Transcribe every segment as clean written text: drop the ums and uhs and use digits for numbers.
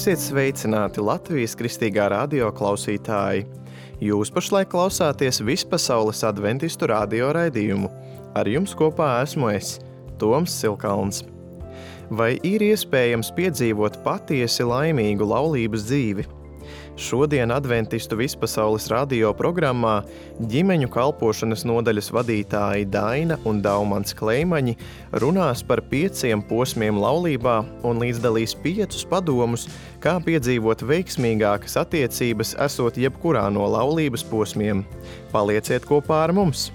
Esiet sveicināti Latvijas Kristīgā radio klausītāji. Jūs pašlaik klausāties Vispasaules adventistu radio raidījumu. Ar jums kopā esmu es, Toms Silkalns. Vai ir iespējams piedzīvot patiesi laimīgu laulības dzīvi? Šodien adventistu Vispasaules radio programmā ģimeņu kalpošanas nodaļas vadītāji Daina un Daumans Kleimaņi runās par 5 posmiem laulībā un līdzdalīs 5 padomus, kā piedzīvot veiksmīgākas attiecības esot jebkurā no laulības posmiem. Palieciet kopā ar mums!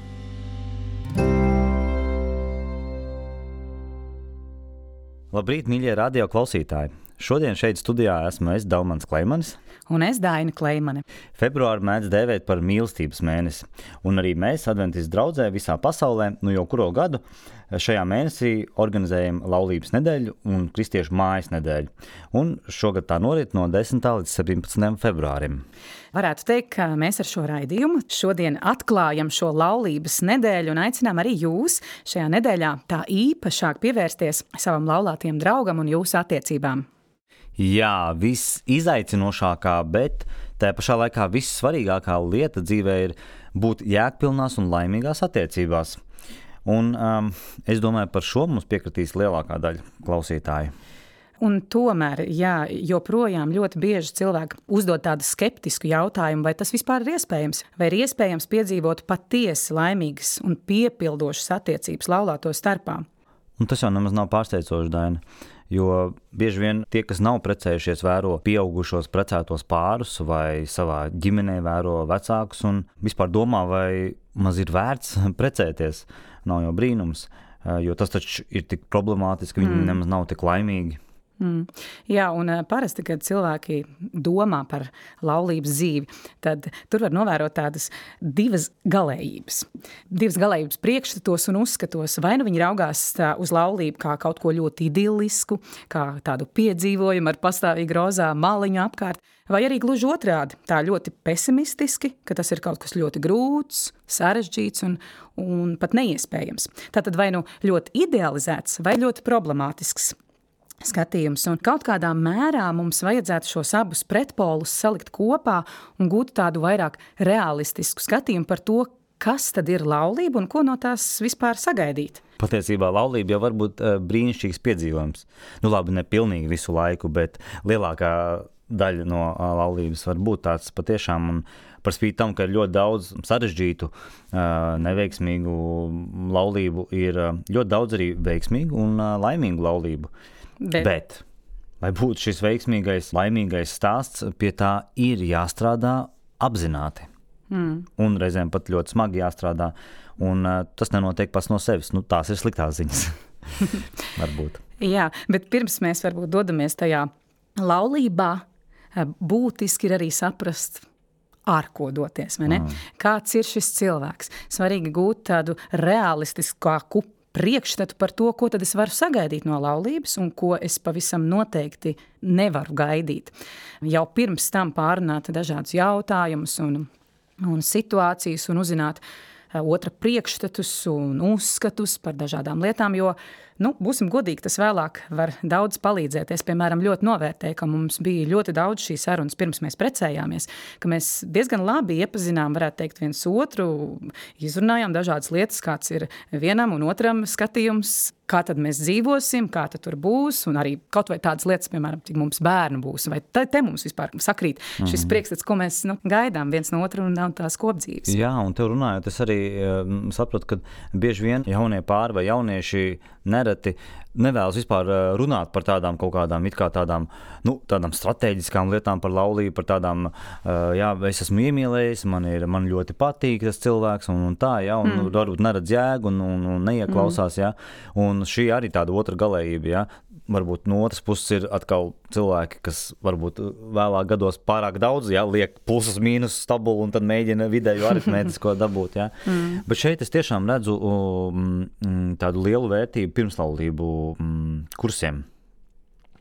Labrīt, mīļie radio klausītāji! Šodien šeit studijā esmu es, Daumans Kleimanis. Un es, Daina Kleimane. Februāru mēdz dēvēt par mīlestības mēnesi. Un arī mēs, adventistu draudzē visā pasaulē, jau kuro gadu, šajā mēnesī organizējam laulības nedēļu un kristiešu mājas nedēļu. Un šogad tā norit no 10. līdz 17. februārim. Varētu teikt, ka mēs ar šo raidījumu šodien atklājam šo laulības nedēļu un aicinām arī jūs šajā nedēļā tā īpašāk pievērsties savam laulātiem draugam un jūsu attiecībām. Jā, viss izaicinošākā, bet tajā pašā laikā vissvarīgākā lieta dzīvē ir būt jēgpilnās un laimīgās attiecībās. Un es domāju, par šo mums piekritīs lielākā daļa klausītāju. Un tomēr, joprojām ļoti bieži cilvēki uzdod tādu skeptisku jautājumu, vai tas vispār ir iespējams? Vai ir iespējams piedzīvot patiesi laimīgas un piepildošas attiecības laulāto starpā? Un tas jau nemaz nav pārsteidzoši, Daina, jo bieži vien tie, kas nav precējušies, vēro pieaugušos precētos pārus vai savā ģimenē vēro vecākus un vispār domā, vai maz ir vērts precēties. Nav jau brīnums, jo tas taču ir tik problemātiski, viņi nemaz nav tik laimīgi. Jā, un parasti, kad cilvēki domā par laulības dzīvi, tad tur var novērot tādas divas galējības. Divas galējības priekšstatos un uzskatos. Vai nu viņi raugās uz laulību kā kaut ko ļoti idillisku, kā tādu piedzīvojumu ar pastāvīgi rozā maliņu apkārt, vai arī gluži otrādi, tā ļoti pesimistiski, ka tas ir kaut kas ļoti grūts, sarežģīts un pat neiespējams. Tātad vai nu ļoti idealizēts vai ļoti problemātisks skatījums, un kaut kādā mērā mums vajadzētu šos abus pretpolus salikt kopā un gūt tādu vairāk realistisku skatījumu par to, kas tad ir laulība un ko no tās vispār sagaidīt. Patiesībā laulība jau var būt brīnišķīgs piedzīvojums. Labi, ne pilnīgi visu laiku, bet lielākā daļa no laulības var būt tāds patiešām, un par spīti tam, ka ir ļoti daudz sarežģītu, neveiksmīgu laulību, ir ļoti daudz arī veiksmīgu un laimīgu laulību. Bet, lai būtu šis veiksmīgais, laimīgais stāsts, pie tā ir jāstrādā apzināti. Un reizēm pat ļoti smagi jāstrādā, un tas nenotiek pats no sevis. Tās ir sliktās ziņas. Varbūt. Jā, bet pirms mēs varbūt dodamies tajā laulībā, būtiski ir arī saprast, ar ko doties, vai ne? Kāds ir šis cilvēks? Svarīgi gūt tādu realistiskāku priekšstatu par to, ko tad es varu sagaidīt no laulības un ko es pavisam noteikti nevaru gaidīt. Jau pirms tam pārunāt dažādus jautājumus un situācijas un uzzināt otra priekšstatus un uzskatus par dažādām lietām, jo, būsim godīgi, tas vēlāk var daudz palīdzēt. Es, piemēram, ļoti novērtēju, ka mums bija ļoti daudz šīs sarunas pirms mēs precējāmies, ka mēs diezgan labi iepazinām, varētu teikt, viens otru, izrunājām dažādas lietas, kāds ir vienam un otram skatījums, kā tad mēs dzīvosim, kā tad tur būs, un arī kaut vai tādas lietas, piemēram, cik mums bērnu būs, vai te mums vispār sakrīt šis priekšstats, ko mēs gaidām viens no otru un nav tās kopdzīves. Jā, un tev runājot, es arī saprotu, ka bieži vien jaunie pāri vai jaunieši nereti nevēlas vispār runāt par tādām kaut kādām, it kā tādām strateģiskām lietām par laulību, par tādām, es esmu iemīlējis, man ļoti patīk tas cilvēks, un tā, un varbūt neredz jēgu un neieklausās, un šī arī tāda otra galējība, varbūt no otras puses ir atkal cilvēki, kas varbūt vēlāk gados pārāk daudz, liek plusus, mīnus tabulu un tad mēģina vidēju aritmētisko dabūt, Bet šeit es tiešām redzu tādu lielu vērtību pirmslaulību kursiem.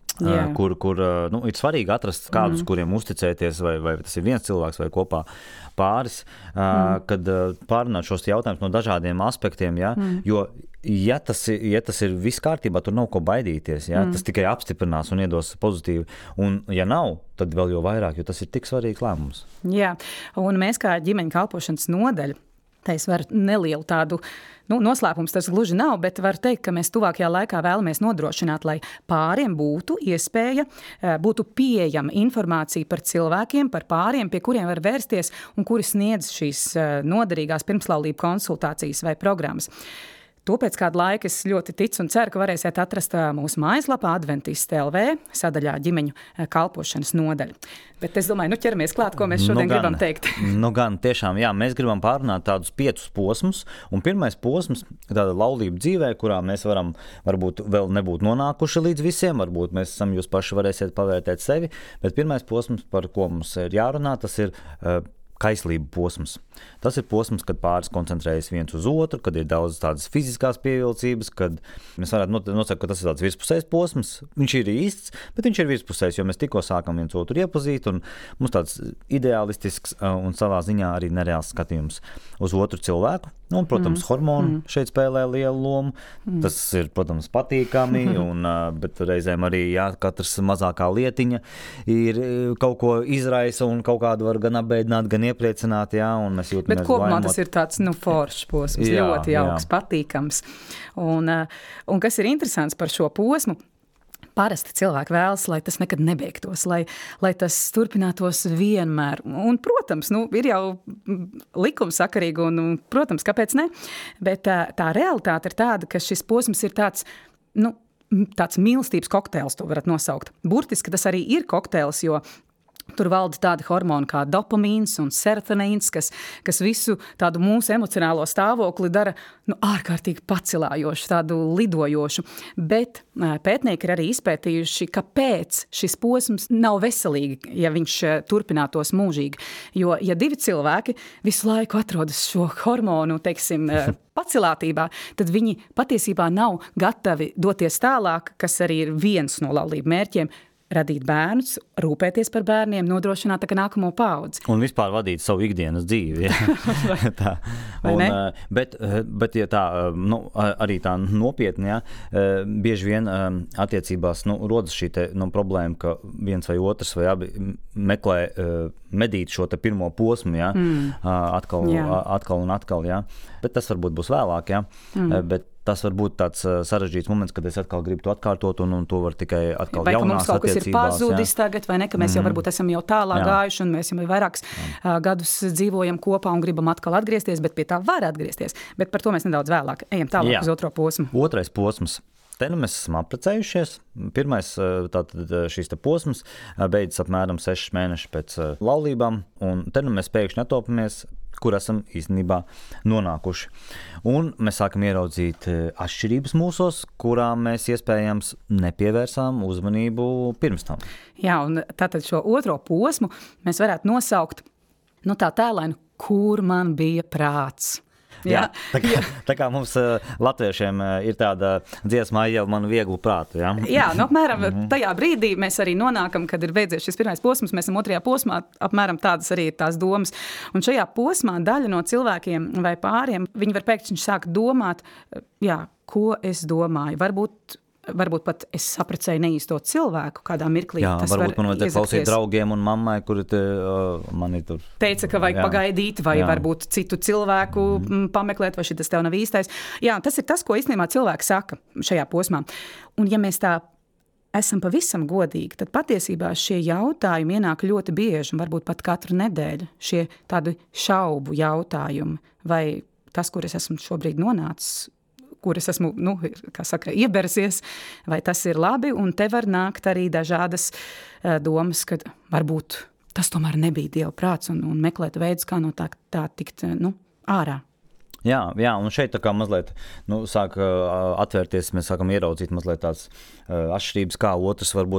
kur ir svarīgi atrast kādus, kuriem uzticēties, vai tas ir viens cilvēks vai kopā pāris, kad pārunāt šos jautājumus no dažādiem aspektiem, jo ja tas ir viss kārtībā, tur nav ko baidīties, tas tikai apstiprinās un iedos pozitīvi, un ja nav, tad vēl jo vairāk, jo tas ir tik svarīgs lēmums. Jā, un mēs kā ģimeņa kalpošanas nodaļa, tā es varu nelielu tādu, noslēpums tas gluži nav, bet var teikt, ka mēs tuvākajā laikā vēlamies nodrošināt, lai pāriem būtu iespēja, būtu pieejama informācija par cilvēkiem, par pāriem, pie kuriem var vērsties un kuri sniedz šīs noderīgās pirmslaulību konsultācijas vai programmas. To pēc kāda laika es ļoti ticu un ceru, ka varēsiet atrast mūsu mājaslapā Adventiste.lv sadaļā ģimeņu kalpošanas nodaļa. Bet es domāju, ķeramies klāt, ko mēs šodien gribam teikt. Gan, tiešām, mēs gribam pārunāt tādus 5 posmus, un pirmais posms ir tāda laulība dzīvē, kurā mēs varam varbūt vēl nebūt nonākuši līdz visiem, varbūt mēs jūs paši varēsiet pavērtēt sevi, bet pirmais posms, par ko mums ir jārunā, tas ir kaislību posms. Tas ir posms, kad pāris koncentrējas viens uz otru, kad ir daudz tādas fiziskās pievilcības, kad mēs varētu nosakt, ka tas ir tāds virspusējs posms. Viņš ir īsts, bet viņš ir virspusējs, jo mēs tikko sākam viens otru iepazīt, un mums tāds ideālistisks un savā ziņā arī nereāls skatījums uz otru cilvēku. Un, protams, hormoni šeit spēlē lielu lomu. Tas ir, protams, patīkami, bet reizēm arī katrs mazākā lietiņa ir kaut ko izraisa un kaut kādu var gan apbēdināt, gan iepriecināt, un mēs jūtamies bet kopumā vainot. Tas ir tāds, foršs posms, ļoti jauks, patīkams. Un kas ir interesants par šo posmu, parasti cilvēki vēlas, lai tas nekad nebeigtos, lai tas turpinātos vienmēr. Un, protams, ir jau likumsakarīgi, un, protams, kāpēc ne? Bet tā realitāte ir tāda, ka šis posms ir tāds, tāds mīlestības kokteils, to varat nosaukt. Burtiski tas arī ir kokteils, jo tur valda tādi hormoni kā dopamīns un serotonīns, kas visu tādu mūsu emocionālo stāvokli dara ārkārtīgi pacelājošu, tādu lidojošu. Bet pētnieki ir arī izpētījuši, kāpēc šis posms nav veselīgi, ja viņš turpinātos mūžīgi. Jo, ja 2 cilvēki visu laiku atrodas šo hormonu, pacelātībā, tad viņi patiesībā nav gatavi doties tālāk, kas arī ir viens no laulību mērķiem, radīt bērnus, rūpēties par bērniem, nodrošināt nākamo paudzi. Un vispār vadīt savu ikdienas dzīvi. Tā. Bet ja tā, arī tā nopietni, bieži vien attiecībās rodas šī problēma, ka viens vai otrs vai abi meklē medīt šo pirmo posmu, atkal un atkal. Bet tas varbūt būs vēlāk, bet tas var būt tāds sarežģīts moments, kad es atkal gribu to atkārtot, un to var tikai atkal vai jaunās attiecībās. Vai ka mums kaut kas ir pazudis tagad, vai ne, ka mēs jau varbūt esam jau tālāk gājuši, un mēs jau vairākus gadus dzīvojam kopā un gribam atkal atgriezties, bet pie tā var atgriezties. Bet par to mēs nedaudz vēlāk ejam tālāk uz otro posmu. Otrais posms. Te mēs esam apprecējušies. Pirmais tātad šīs posms beidzas apmēram 6 mēneši pēc laulībām, un te mēs pēkšņi atopamies, kur esam īstenībā nonākuši. Un mēs sākam ieraudzīt atšķirības mūsos, kurām mēs iespējams nepievērsām uzmanību pirms tam. Jā, un tātad šo otro posmu mēs varētu nosaukt tā tēlaini, kur man bija prāts. Jā, tā kā mums latviešiem ir tāda dziesma jau manu vieglu prātu. Jā, apmēram tajā brīdī mēs arī nonākam, kad ir beidzies šis pirmais posms, mēs esam otrajā posmā, apmēram tādas arī ir tās domas. Un šajā posmā daļa no cilvēkiem vai pāriem, viņi var pēkšņi sākt domāt, ko es domāju, varbūt pat es saprecēju neīsto cilvēku kādā mirklī. Jā, tas varbūt man vajadzēja klausīt draugiem un mammai, kuri mani tur teica, ka vajag pagaidīt, vai varbūt citu cilvēku pameklēt, vai šitas tev nav īstais. Jā, tas ir tas, ko īstenībā cilvēki saka šajā posmā. Un ja mēs tā esam pavisam godīgi, tad patiesībā šie jautājumi ienāk ļoti bieži, un varbūt pat katru nedēļu, šie tādi šaubu jautājumi, vai tas, kur es esmu šobrīd nonācis, kur es esmu, iebersies, vai tas ir labi, un te var nākt arī dažādas domas, ka varbūt tas tomēr nebija Dieva prāts, un meklēt veidus, kā no tā tikt ārā. Jā, un šeit tā kā mazliet sāk atvērties, mēs sākam ieraudzīt mazliet tās atšķirības, kā otrs varbūt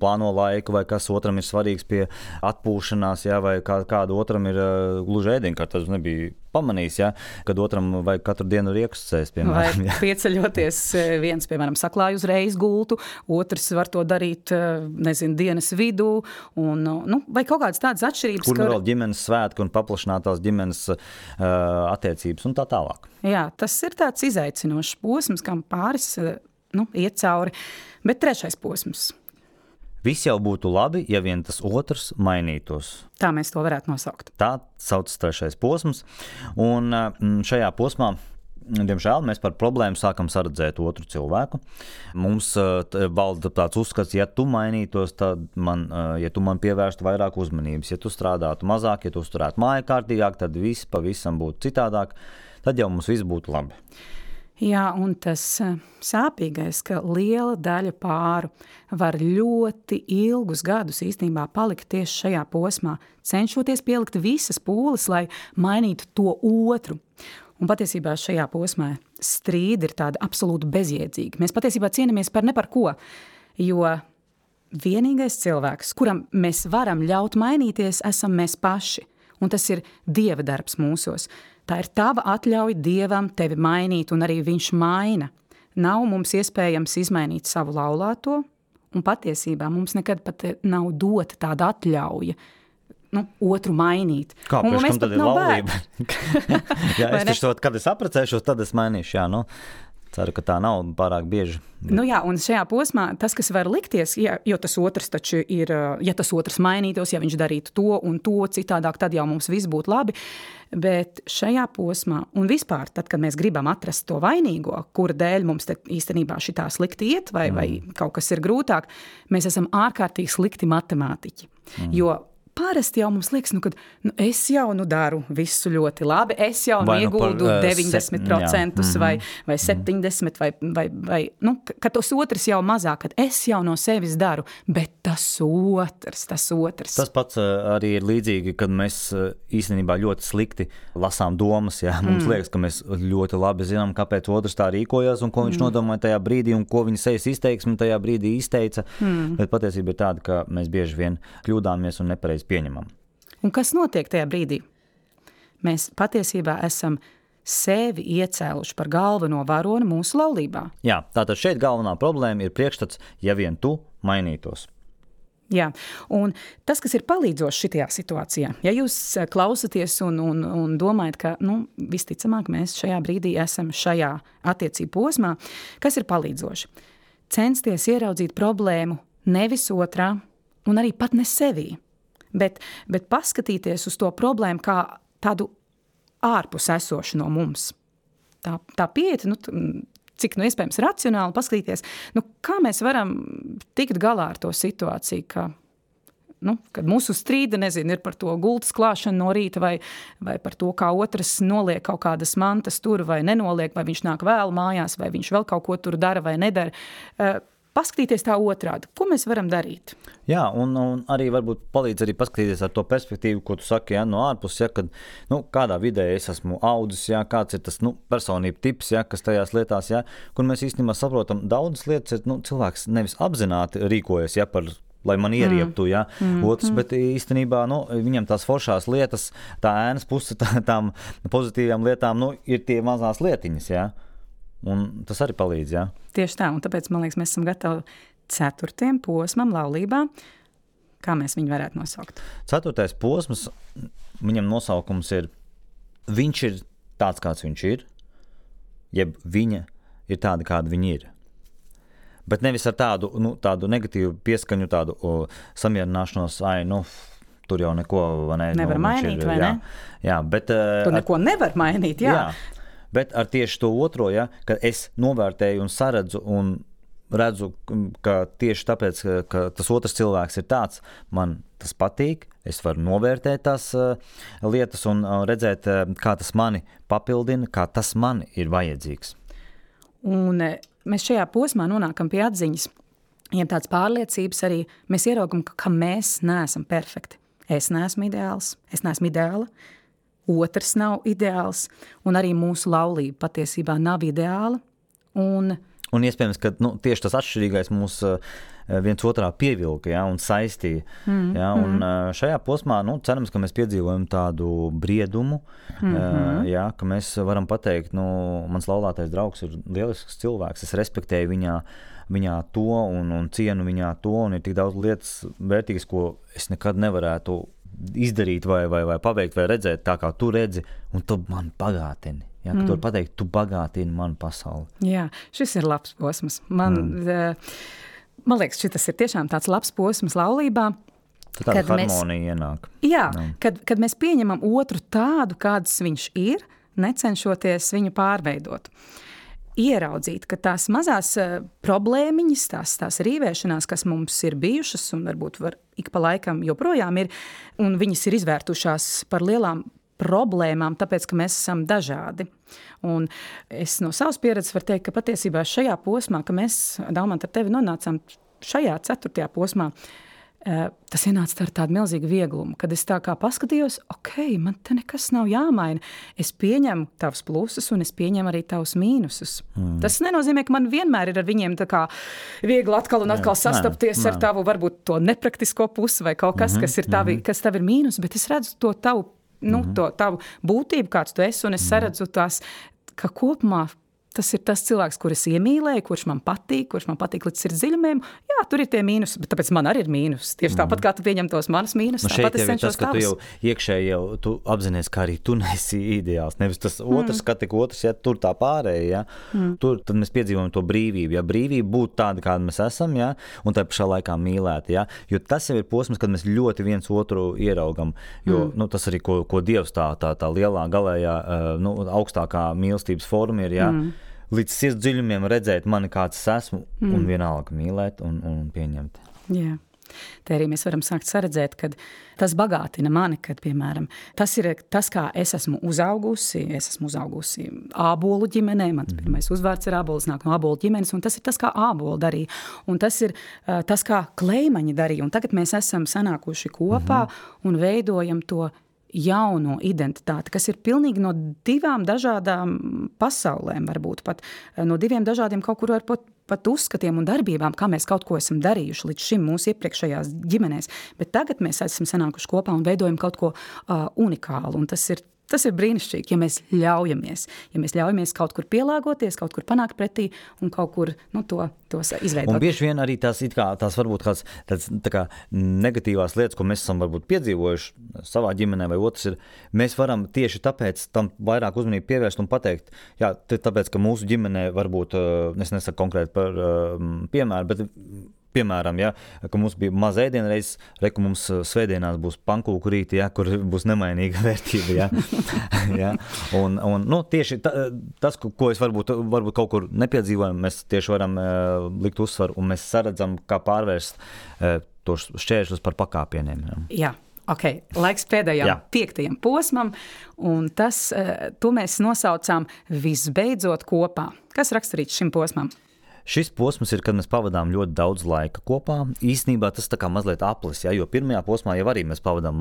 plāno laiku, vai kas otram ir svarīgs pie atpūšanās, jā, vai kādu otram ir gluži ēdienkārt, tas nebija pamanījis, jā, kad otram vajag katru dienu riekus cēst, piemēram. Vai pieceļoties viens, piemēram, saklāj uzreiz gultu, otrs var to darīt, nezinu, dienas vidū, un, vai kaut kādas tādas atšķirības. Kur vēl ģimenes svētki un paplašinātās ģimenes attiecības un tā tālāk. Jā, tas ir tāds izaicinošs posms, kam pāris iet cauri. Bet trešais posms. Viss jau būtu labi, ja vien tas otrs mainītos. Tā mēs to varētu nosaukt. Tā saucas trešais posms. Un šajā posmā, diemžēl, mēs par problēmu sākam saredzēt otru cilvēku. Mums valda tāds uzskats, ja tu mainītos, tad ja tu man pievērstu vairāk uzmanības, ja tu strādātu mazāk, ja tu uzturētu māju kārtīgāk, tad viss pavisam būtu citādāk, tad jau mums viss būtu labi. Jā, un tas sāpīgais, ka liela daļa pāru var ļoti ilgus gadus īstenībā palikt tieši šajā posmā, cenšoties pielikt visas pūles, lai mainītu to otru. Un patiesībā šajā posmā strīdi ir tāda absolūti bezjēdzīgi. Mēs patiesībā cienamies par ne par ko, jo vienīgais cilvēks, kuram mēs varam ļaut mainīties, esam mēs paši. Un tas ir Dieva darbs mūsos. Tā ir tava atļauja Dievam tevi mainīt, un arī viņš maina. Nav mums iespējams izmainīt savu laulāto, un patiesībā mums nekad pat nav dota tāda atļauja otru mainīt. Kāpēc tam tad ir laulība? Jā, es taču kad es apprecēšos, tad es mainīšu, jā, ceru, ka tā nav pārāk bieži. Jā, un šajā posmā tas, kas var likties, jo tas otrs taču ir, ja tas otrs mainītos, ja viņš darītu to un to citādāk, tad jau mums viss būtu labi. Bet šajā posmā, un vispār, tad, kad mēs gribam atrast to vainīgo, kura dēļ mums te īstenībā šitā slikti iet, vai kaut kas ir grūtāk, mēs esam ārkārtīgi slikti matemātiķi. Jo parasti jau mums liekas, ka es jau daru visu ļoti labi, es jau ieguldu 90% vai 70% vai ka tas otrs jau mazāk, kad es jau no sevis daru, bet tas otrs. Tas pats arī ir līdzīgi, kad mēs īstenībā ļoti slikti lasām domas, jā. Mums liekas, ka mēs ļoti labi zinām, kāpēc otrs tā rīkojās un ko viņš nodomāja tajā brīdī un ko viņa sejas izteiksme tajā brīdī izteica, bet patiesība ir tāda, ka mēs bieži vien kļūdāmies un nepareizi pieņemam. Un kas notiek tajā brīdī? Mēs patiesībā esam sevi iecēluši par galveno varoni mūsu laulībā. Jā, tātad šeit galvenā problēma ir priekšstats, ja vien tu mainītos. Jā, un tas, kas ir palīdzoši šitajā situācijā, ja jūs klausaties un domājat, ka visticamāk mēs šajā brīdī esam šajā attiecību posmā, kas ir palīdzoši? Censties ieraudzīt problēmu nevis otrā un arī pat ne sevī. Bet paskatīties uz to problēmu kā tādu ārpus esošu no mums. Tā pieeja, cik iespējams racionāli paskatīties, kā mēs varam tikt galā ar to situāciju, kad mūsu strīda, ir par to gultas klāšanu no rīta vai par to, kā otrs noliek kaut kādas mantas tur vai nenoliek, vai viņš nāk vēlu mājās, vai viņš vēl kaut ko tur dara vai nedara. Paskatīties tā otrādi. Ko mēs varam darīt? Jā, un arī varbūt palīdz arī paskatīties ar to perspektīvu, ko tu saki, no ārpus, kad kādā vidē es esmu audzis, kāds ir tas personība tips, kas tajās lietās, kur mēs īstenībā saprotam, daudzas lietas ir, cilvēks nevis apzināti rīkojas, lai man ierieptu, otrs, bet īstenībā, viņam tās foršās lietas, tā ēnas puse tām pozitīvām lietām, ir tie mazās lietiņas, Un tas arī palīdz, Tieši tā, un tāpēc, man liekas, mēs esam gatavi 4. posmam laulībā. Kā mēs viņu varētu nosaukt? 4. posms, viņam nosaukums ir, viņš ir tāds, kāds viņš ir, jeb viņa ir tāda, kāda viņa ir. Bet nevis ar tādu negatīvu pieskaņu, tādu samierināšanos, tur jau neko, nevar mainīt, vai ne? Jā, bet... Tu neko nevar mainīt, jā. Bet ar tieši to otro, ka es novērtēju un saredzu un redzu, ka tieši tāpēc, ka tas otrs cilvēks ir tāds, man tas patīk, es varu novērtēt tās lietas un redzēt, kā tas mani papildina, kā tas man ir vajadzīgs. Un mēs šajā posmā nonākam pie atziņas, ja tāds pārliecības arī mēs ieraugam, ka mēs neesam perfekti. Es neesmu ideāls, es neesmu ideāla. Otrs nav ideāls, un arī mūsu laulība patiesībā nav ideāla. Un Un iespējams, ka tieši tas atšķirīgais mūs viens otrā pievilka, ja, un saistīja. Ja, un šajā posmā, cerams, ka mēs piedzīvojam tādu briedumu, ja, ka mēs varam pateikt, mans laulātais draugs ir lielisks cilvēks, es respektēju viņā to un cienu viņā to, un ir tik daudz lietas vērtīgas, ko es nekad nevarētu izdarīt vai paveikt vai redzēt tā, kā tu redzi, un tu man bagātini. Ja, ka tu vari pateikt, tu bagātini manu pasauli. Jā, šis ir labs posms. Man liekas, šis ir tiešām tāds labs posms laulībā. Tāda harmonija ienāk. Jā, kad mēs pieņemam otru tādu, kāds viņš ir, necenšoties viņu pārveidot. Ieraudzīt, ka tās mazās problēmiņas, tās rīvēšanās, kas mums ir bijušas un varbūt ik pa laikam joprojām ir, un viņas ir izvērtušās par lielām problēmām, tāpēc, ka mēs esam dažādi. Un es no savas pieredzes varu teikt, ka patiesībā šajā posmā, ka mēs, Dalmanta, ar tevi nonācām šajā 4. posmā, tas ienāca ar tādu milzīgu vieglumu, kad es tā kā paskatījos, man te nekas nav jāmaina. Es pieņemu tavus plusus un es pieņemu arī tavus mīnusus. Tas nenozīmē, ka man vienmēr ir ar viņiem tā kā viegli atkal un atkal sastapties ar tavu varbūt to nepraktisko pusi vai kaut kas, kas tav ir mīnus, bet es redzu to tavu to tavu būtību, kāds tu esi, un es saredzu tās, ka kopumā tas ir tas cilvēks, kurus iemīlēju, kurš man patīk līdz sirds dziļumiem. Jā, tur ir tie mīnusi, bet tāpēc man arī ir mīnusi. Tieši tāpat, kā tu pieņem tos manus mīnusus, tāpat es cenšos tavus. Šeit jau ir tas, ka tu jau iekšēji tu apzinies, ka arī tu nesi ideāls. Nevis tas otrs, ka tik otrs, ja tur tā pārēja, ja. Tur tad mēs piedzīvojam to brīvību. Ja brīvība būt tāda, kāda mēs esam, ja, un tā pašā laikā mīlēti, ja. Jo tas jau ir posms, kad mēs ļoti viens otru ieraugam. Jo tas arī, ko Dievs tā lielā galējā, augstākā mīlestības forma ir, ja. Līdz sirds dziļumiem redzēt mani, kāds es esmu, un vienalga mīlēt un pieņemt. Jā. Te arī mēs varam sākt saredzēt, kad tas bagātina mani, kad, piemēram, tas ir tas, kā es esmu uzaugusi ābolu ģimenē, mans pirmais uzvārds ir ābols, nāk no ābolu ģimenes, un tas ir tas, kā āboli darīja, un tas ir tas, kā Kleimaņi darīja, un tagad mēs esam sanākuši kopā un veidojam to jauno identitāti, kas ir pilnīgi no 2 dažādām pasaulēm, varbūt pat no 2 dažādiem kaut kur pat uzskatiem un darbībām, kā mēs kaut ko esam darījuši līdz šim mūsu iepriekšējās ģimenēs. Bet tagad mēs esam sanākuši kopā un veidojam kaut ko unikālu, un tas ir brīnišķīgi, ja mēs ļaujamies kaut kur pielāgoties, kaut kur panākt pretī un kaut kur tos izveidot. Un bieži vien arī tās varbūt tāds negatīvās lietas, ko mēs esam varbūt piedzīvojuši savā ģimenē vai otrs ir, mēs varam tieši tāpēc tam vairāk uzmanību pievērst un pateikt, jā, tāpēc, ka mūsu ģimenē varbūt, es nesaku konkrēti par piemēru, bet piemēram, ja, ka mums bija maza ēdienreiz, ka mums svētdienās būs pankūku rīti, ja, kur būs nemainīga vērtība. Ja. Ja. Un tieši tas, ko es varbūt kaut kur nepiedzīvojam, mēs tieši varam likt uzsvaru, un mēs saredzam, kā pārvērst tos šķēršļus par pakāpieniem. Ja. Laiks pēdējām 5. posmam, un to mēs nosaucām visbeidzot kopā. Kas raksturīts šim posmam? Šis posms ir, kad mēs pavadām ļoti daudz laika kopā. Īstenībā tas tā kā mazliet aplis, ja, jo pirmajā posmā jau arī mēs pavadām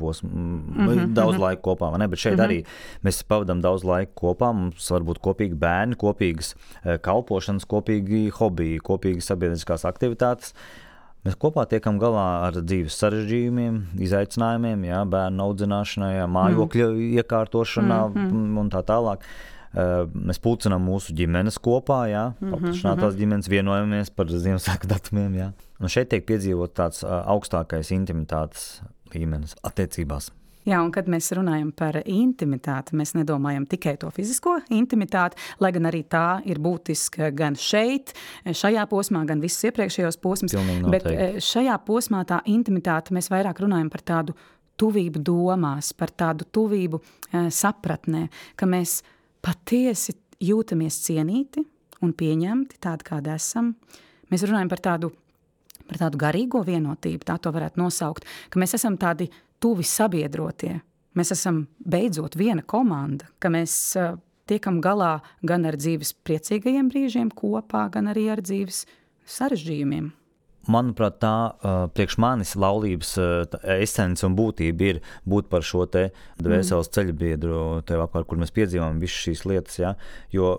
daudz laika kopā, vai ne? Bet šeit arī mēs pavadām daudz laika kopā. Mums var būt kopīgi bērni, kopīgas kalpošanas, kopīgi hobiji, kopīgi sabiedriskās aktivitātes. Mēs kopā tiekam galā ar dzīves sarežģījumiem, izaicinājumiem, ja, bērnu audzināšanā, ja, mājokļa iekārtošanā un tā tālāk. Mēs pulcinām mūsu ģimenes kopā, jā, paplašinātās ģimenes, vienojamies par Ziemassvētku datumiem, jā. Un šeit tiek piedzīvot tāds augstākais intimitātes līmenis attiecībās. Jā, un kad mēs runājam par intimitāti, mēs nedomājam tikai to fizisko intimitāti, lai gan arī tā ir būtiska gan šeit, šajā posmā, gan visus iepriekšējos posmus. Bet šajā posmā tā intimitāte mēs vairāk runājam par tādu tuvību domās, par tādu tuvību sapratnē, ka mēs patiesi jūtamies cienīti un pieņemti tādi, kādi esam. Mēs runājam par tādu garīgo vienotību, tā to varētu nosaukt, ka mēs esam tādi tuvi sabiedrotie. Mēs esam beidzot viena komanda, ka mēs tiekam galā gan ar dzīves priecīgajiem brīžiem kopā, gan arī ar dzīves sarežģījumiem. Manuprāt, tā priekš manis laulības esence un būtība ir būt par šo te dvēseles ceļabiedru tev apkārt, kur mēs piedzīvām visas šīs lietas, ja? Jo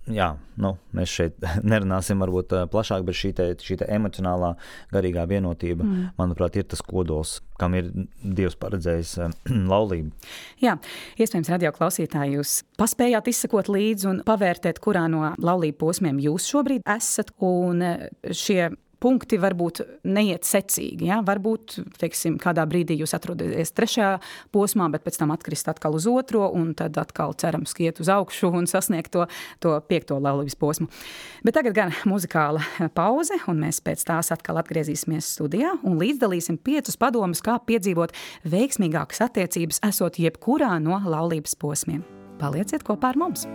jā, mēs šeit nerunāsim varbūt plašāk, bet šī te emocionālā garīgā vienotība, manuprāt, ir tas kodols, kam ir Dievs paredzējis laulību. Jā, iespējams, radio klausītāji, jūs paspējāt izsekot līdzi un pavērtēt, kurā no laulību posmiem jūs šobrīd esat, un šie punkti varbūt neiet secīgi. Ja? Varbūt, teiksim, kādā brīdī jūs atrodaties 3. posmā, bet pēc tam atkrist atkal uz 2. un tad atkal cerams iet uz augšu un sasniegt to 5. laulības posmu. Bet tagad gan muzikāla pauze, un mēs pēc tās atkal atgriezīsimies studijā un līdzdalīsim 5 padomus, kā piedzīvot veiksmīgākas attiecības, esot jebkurā no laulības posmiem. Palieciet kopā ar mums!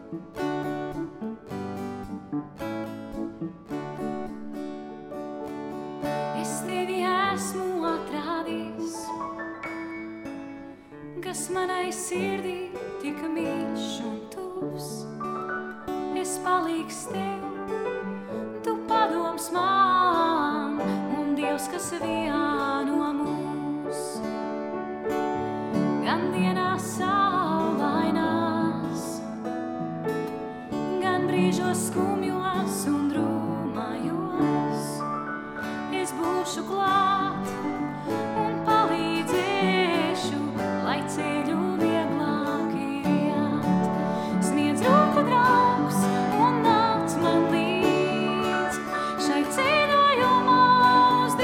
Esmu atradis, kas manai sirdī tik mīļš un tuvs. Es palīgs tev, tu padoms man, un Dievs, kas vieno mūs. Gan dienās saulainās, gan brīžos skumjos un drūmajos. Es būšu klāt un palīdzēšu, lai ceļu vieglāk iet. Sniedz roku draugs un nāc man līdz šai ceļojumā uz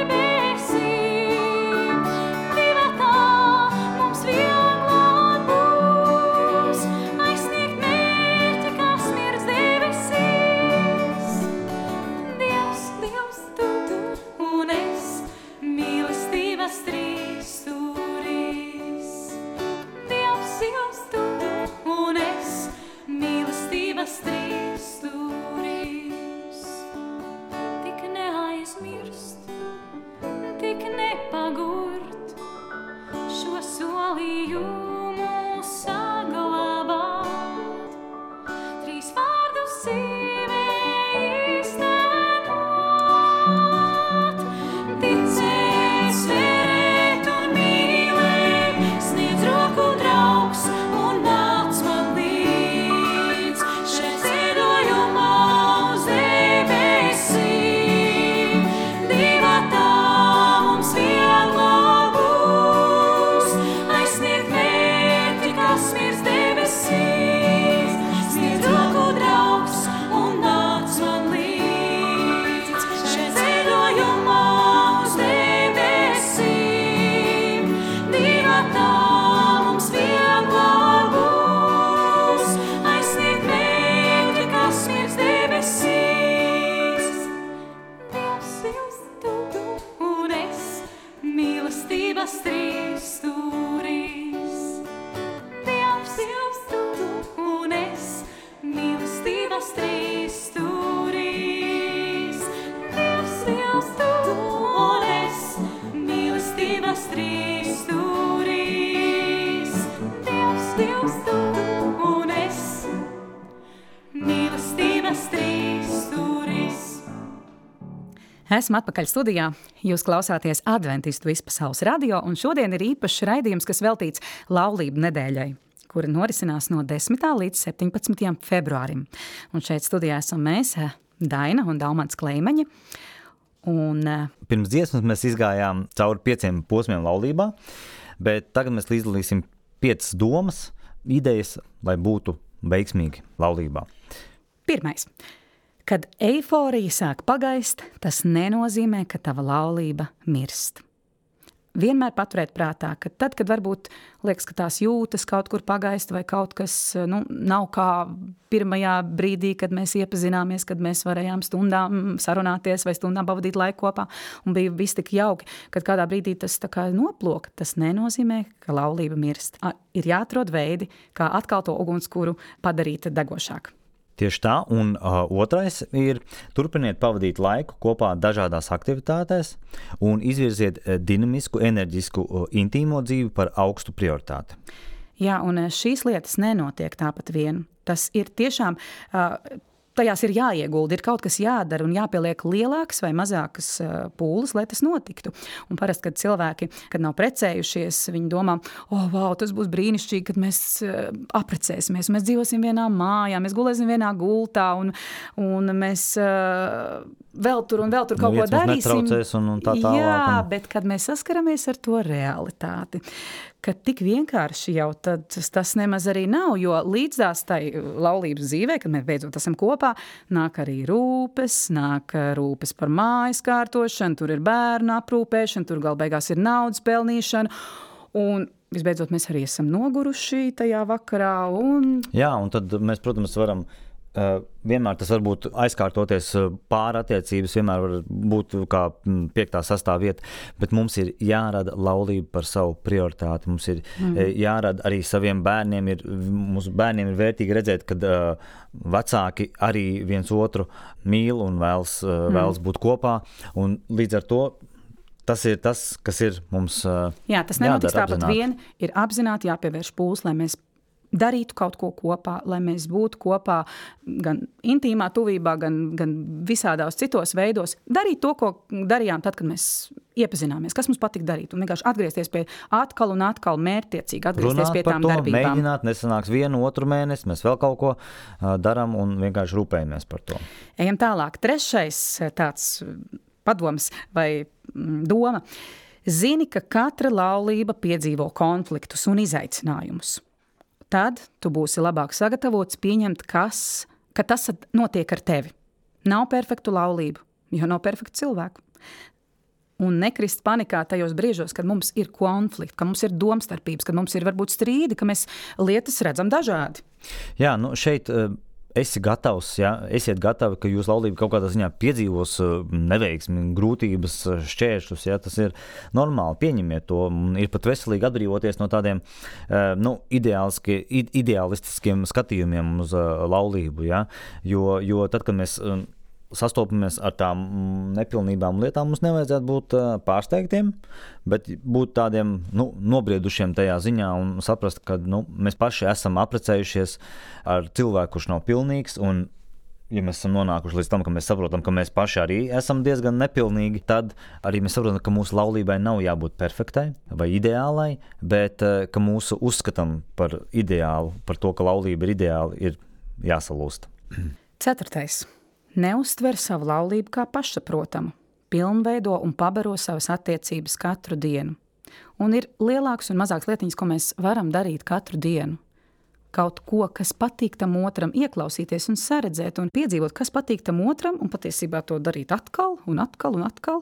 debesīm. Divatā mums vieglāk būs aizsniegt mērķi, kas mirdz debesīs. Dievs, tu un es mīlestības trīs stūris. Dievs, tu un es mīlestības trīs stūris. Tik neaizmirst, tik nepagurt, šo solījumu saglabāt. 3 vārdus dzīvē īstenot. Ticēt, svērt un mīlēt, sniedz roku draugs un nāc man līdz šai ceļojumā uz debesīm. Divatā mums vieglāk būs aizsniegt mērķi, kas mirdz debesīs. Sniedz roku draugs un nāc man līdz šai ceļojumā uz debesīm. Divatā mums vieglāk būs aizsniegt mērķi, kas mirdz debesīs. Dievs, tu un es mīlestības trīs stūris. Dievs, tu un es mīlestības trīs stūris. Dievs, tu un es mīlestības trīs stūris. Dievs, tu un es mīlestības trīs stūris. Esmu atpakaļ studijā. Jūs klausāties Adventistu vispasaules radio, un šodien ir īpašs raidījums, kas veltīts laulību nedēļai, kura norisinās no 10. līdz 17. februārim. Un šeit studijā esam mēs, Daina un Daumants Kleimeņi. Un Pirms dziesmas mēs izgājām cauri 5 posmiem laulībā, bet tagad mēs līdzdalīsim 5 domas, idejas, lai būtu veiksmīgi laulībā. Pirmais. Kad eiforija sāk pagaist, tas nenozīmē, ka tava laulība mirst. Vienmēr paturēt prātā, ka tad, kad varbūt liekas, ka tās jūtas kaut kur pagaist vai kaut kas nav kā pirmajā brīdī, kad mēs iepazināmies, kad mēs varējām stundām sarunāties vai stundām pavadīt laiku kopā un bija viss tik jauki, kad kādā brīdī tas tā kā noploka. Tas nenozīmē, ka laulība mirst. Ir jāatrod veidi, kā atkal to ugunskura padarīt degošāku. Tieši tā, un otrais ir turpiniet pavadīt laiku kopā dažādās aktivitātēs un izvirziet dinamisku, enerģisku, intīmo dzīvi par augstu prioritāti. Jā, un šīs lietas nenotiek tāpat vien. Tas ir tiešām tajās ir jāiegulda, ir kaut kas jādara un jāpieliek lielākas vai mazākas pūles, lai tas notiktu. Un parasti, kad cilvēki, kad nav precējušies, viņi domā, wow, tas būs brīnišķīgi, kad mēs aprecēsimies, mēs dzīvosim vienā mājā, mēs gulēsim vienā gultā un mēs vēl tur kaut ko darīsim. Un tā tālāk. Jā, bet kad mēs saskaramies ar to realitāti, ka tik vienkārši jau tad tas nemaz arī nav, jo līdzās tai laulības dzīvē, kad mēs beidzot esam kopā, nāk arī rūpes par mājas kārtošanu, tur ir bērnu aprūpēšana, tur galbeigās ir naudas pelnīšana, un visbeidzot mēs arī esam noguruši tajā vakarā. Jā, un tad mēs, protams, varam vienmēr tas var būt aizkārtoties pāri attiecības, vienmēr var būt kā 5. 6. vieta, bet mums ir jārada laulība par savu prioritāti. Mums ir jārada arī saviem bērniem, mūsu bērniem ir vērtīgi redzēt, kad vecāki arī viens otru mīl un vēlas būt kopā, un līdz ar to tas ir tas, kas ir mums Jā, tas nenotiks tāpat vien, ir apzināti jāpievērš pūles, lai mēs darītu kaut ko kopā, lai mēs būtu kopā gan intīmā tuvībā, gan visādās citos veidos. Darīt to, ko darījām tad, kad mēs iepazināmies, kas mums patika darīt, un vienkārši atgriezties pie atkal un atkal mērķtiecīgi, atgriezties pie tām darbībām. Mēģināt, nesanāks 1-2 mēnesi, mēs vēl kaut ko darām un vienkārši rūpējamies par to. Ejam tālāk. 3. tāds padoms vai doma. Zini, ka katra laulība piedzīvo konfliktus un izaicinājumus. Tad tu būsi labāk sagatavots pieņemt, ka tas notiek ar tevi. Nav perfektu laulību, jo nav perfektu cilvēku. Un nekrist panikā tajos brīžos, kad mums ir konflikti, ka mums ir domstarpības, kad mums ir varbūt strīdi, ka mēs lietas redzam dažādi. Jā, šeit esiet gatavi, ka jūs laulība kaut kādā ziņā piedzīvos neveiksmi, grūtības, šķēršļus, tas ir normāli, pieņemiet to, ir pat veselīgi atbrīvoties no tādiem ideālistiskiem skatījumiem uz laulību, jo tad, kad mēs sastopamies ar tām nepilnībām lietām, mums nevajadzētu būt pārsteigtiem, bet būt tādiem nobriedušiem tajā ziņā un saprast, ka mēs paši esam aprecējušies ar cilvēku, kurš nav pilnīgs, un ja mēs esam nonākuši līdz tam, ka mēs saprotam, ka mēs paši arī esam diezgan nepilnīgi, tad arī mēs saprotam, ka mūsu laulībai nav jābūt perfektai vai ideālai, bet ka mūsu uzskatam par ideālu, par to, ka laulība ir ideāla, ir jāsalūst. 4. Neuztver savu laulību kā pašsaprotamu, pilnveido un pabaro savas attiecības katru dienu. Un ir lielāks un mazāks lietiņas, ko mēs varam darīt katru dienu. Kaut ko, kas patīk tam otram, ieklausīties un saredzēt un piedzīvot, kas patīk tam otram, un patiesībā to darīt atkal un atkal un atkal.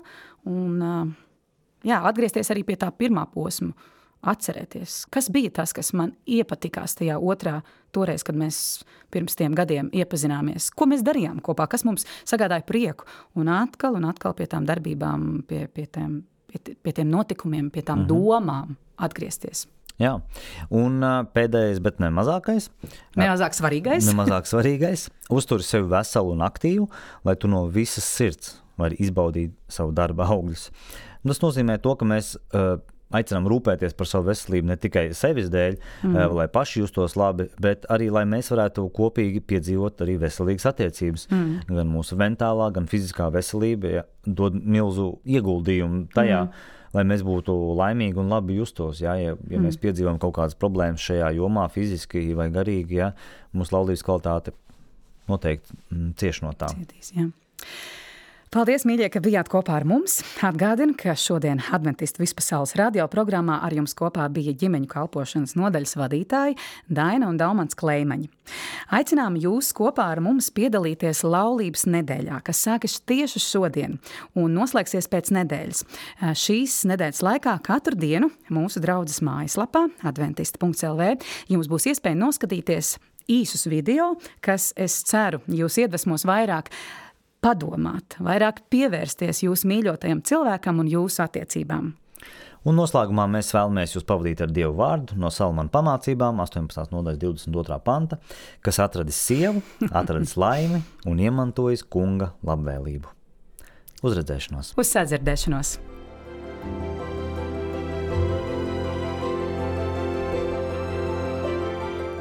Un atgriezties arī pie tā pirmā posma. Atcerēties, kas bija tas, kas man iepatikās tajā otrā toreiz, kad mēs pirms tiem gadiem iepazināmies. Ko mēs darījām kopā, kas mums sagādāja prieku. Un atkal pie tām darbībām, pie tiem notikumiem, pie tām domām atgriezties. Jā, un pēdējais, bet ne mazākais. Nemazāk svarīgais. Uzturi sevi veselu un aktīvu, lai tu no visas sirds vari izbaudīt savu darba augļus. Tas nozīmē to, ka mēs aicinām rūpēties par savu veselību ne tikai sevis dēļ, lai paši justos labi, bet arī, lai mēs varētu kopīgi piedzīvot arī veselīgas attiecības. Gan mūsu mentālā, gan fiziskā veselība dod milzu ieguldījumu tajā, lai mēs būtu laimīgi un labi justos. Ja mēs piedzīvojam kaut kādas problēmas šajā jomā, fiziski vai garīgi, mūsu laulības kvalitāte noteikti cieš no tā. Cietīs, jā. Paldies, mīļie, ka bijāt kopā ar mums. Atgādinu, ka šodien Adventistu vispasaules radio programmā ar jums kopā bija ģimeņu kalpošanas nodaļas vadītāji Daina un Daumans Kleimaņi. Aicinām jūs kopā ar mums piedalīties laulības nedēļā, kas sākas tieši šodien un noslēgsies pēc nedēļas. Šīs nedēļas laikā katru dienu mūsu draudzes mājaslapā adventisti.lv jums būs iespēja noskatīties īsus video, kas, es ceru, jūs iedvesmos vairāk padomāt, vairāk pievērsties jūsu mīļotajam cilvēkam un jūsu attiecībām. Un noslēgumā mēs vēlamies jūs pavadīt ar Dievu vārdu no Salamana pamācībām, 18. nodaļas 22. panta, kas atradis sievu, atradis laimi un iemantojis kunga labvēlību. Uz redzēšanos! Uz sadzirdēšanos!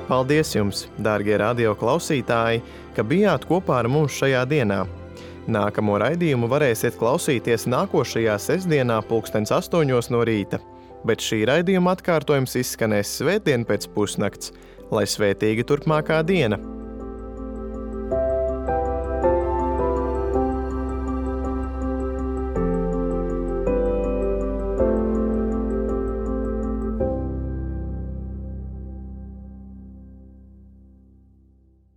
Paldies jums, dārgie radio klausītāji, ka bijāt kopā ar mums šajā dienā. Nākamo raidījumu varēsiet klausīties nākošajā sestdienā 8:00 no rīta, bet šī raidījuma atkārtojums izskanēs svētdien pēc pusnakts. Lai svētīga turpmākā diena!